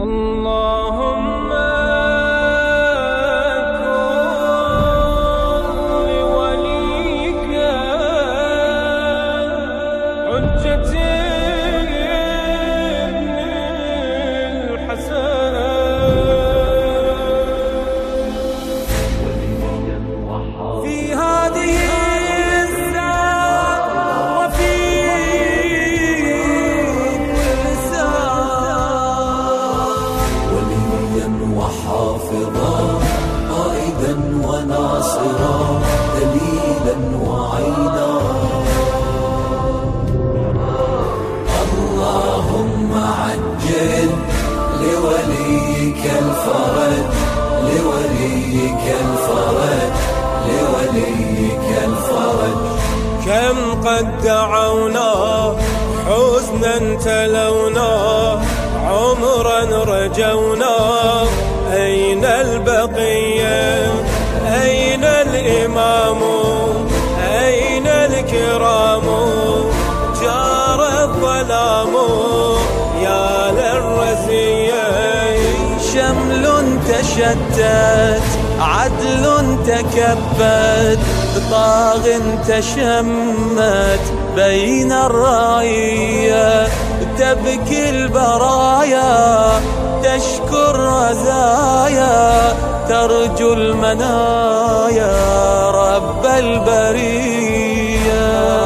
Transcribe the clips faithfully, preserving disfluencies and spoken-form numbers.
اللهم كن لوليك حجة ابن الحسن في هذه الساعة وفي كل ساعة، وليا وحافظا قائدا وناصرا دليلا وعينا. اللهم عجل لوليك الفرج لوليك الفرج لوليك الفرج. كم قد دعونا حزنا تلونا عمرا رجونا، أين البقية أين الإمام أين الكرام؟ جار الظلام يا للرزية. شمل تشتت عدل تكبد طاغ تشمت بين الرعية. تبكي البرايا تشكو الرزايا ترجو المنايا رب البرية.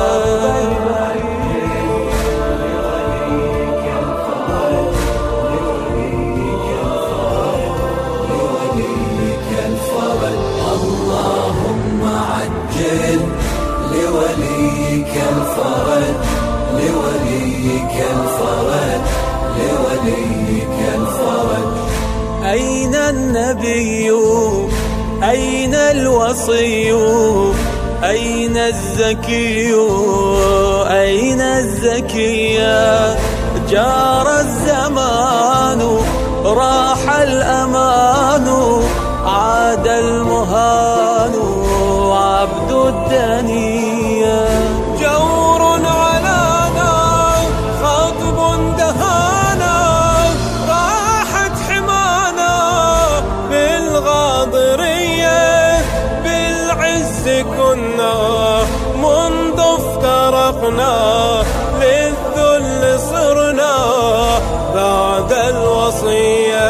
اللهم عجل لوليك الفرج لوليك الفرج لوليك الفرج. أين النبي أين الوصي أين الزكي أين الزكية؟ جار الزمان راح الأمان عاد المهان عبد الدنيا. جور علىنا خطب دهانا راحت حمانا بالغاضرية. بالعز كنا منذ افترقنا للذل صرنا بعد الوصية.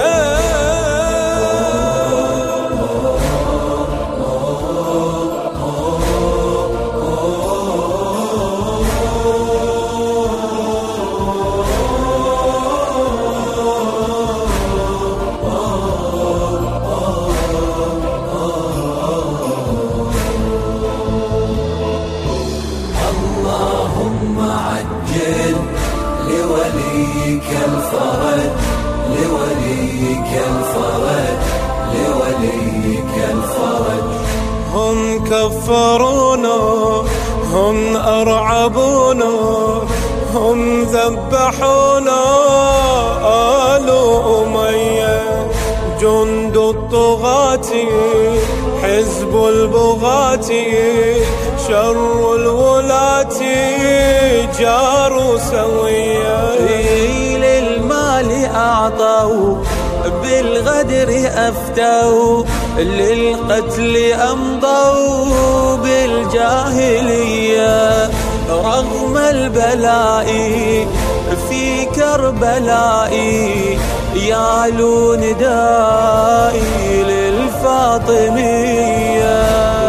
اللهم عجل لوليك الفرج لوليك الفرج لوليك الفرج. هم كفرونا هم أرعبونا هم ذبحونا آل أمية. جند الطغاة حزب البغاة شر الولاة جاروا سويا. للمال أعطوا بالغدر أفتوا للقتل أمضوا بالجاهلية. رغم البلاء في كربلاء يعلو ندائي للفاطمية.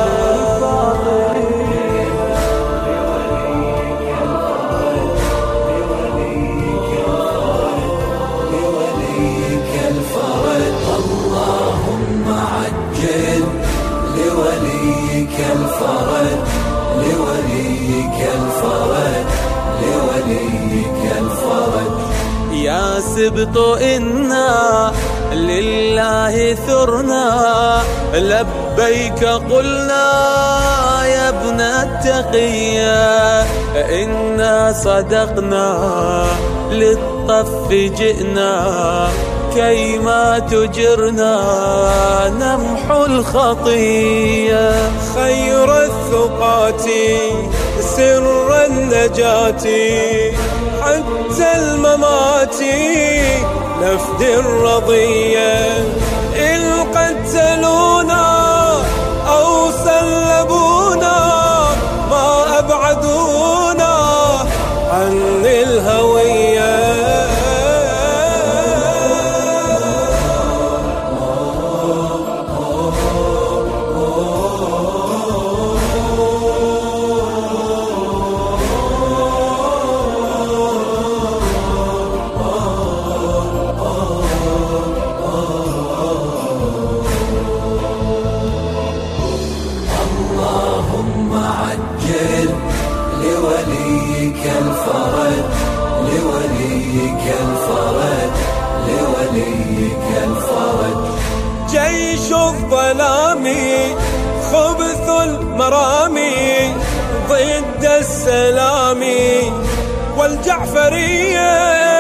اللهم عجل لوليك الفرج لوليك الفرج لوليك الفرج. يا سبط إنا لله ثرنا لبيك قلنا يا ابن التقية. إنا صدقنا للطف جئنا كيما تجرنا نمحو الخطية. خير الثقات سر النجاة حتى الممات لفد الرضية إن قتلونا أو سلبونا ما أبعدونا عن الهوية. لوليك الفرج لوليك الفرج لوليك الفرج. جيش الظلام خبث المرامي ضد السلام والجعفرية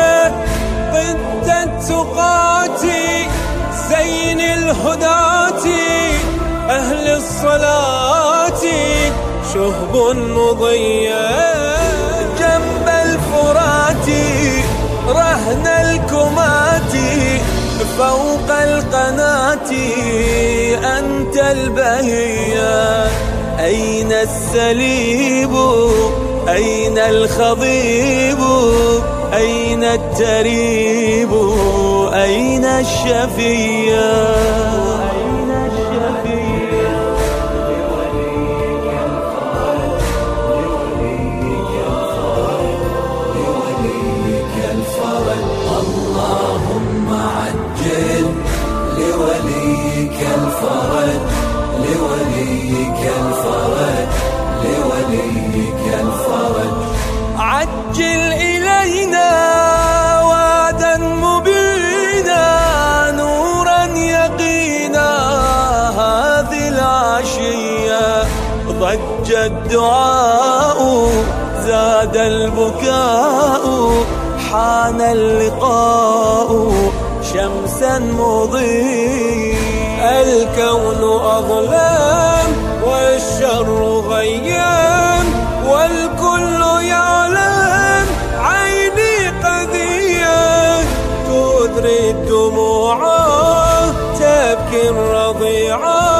ضد التقاة زين الهداة أهل الصلاة شهب مضية. جنب الفرات رهن الكمات فوق القناة أنت البهية. أين السليب أين الخضيب أين التريب أين الشفية. اللهم عجل لوليك الفرج لوليك الفرج لوليك الفرج. عجل إلينا وعدا مبينا نورا يقينا هذه العشية. ضج الدعاء زاد البكاء حان اللقاء شمسا مضيء. الكون أظلام والشر غيام والكل يعلم عيني قذية تدري الدموع تبكي الرضيعة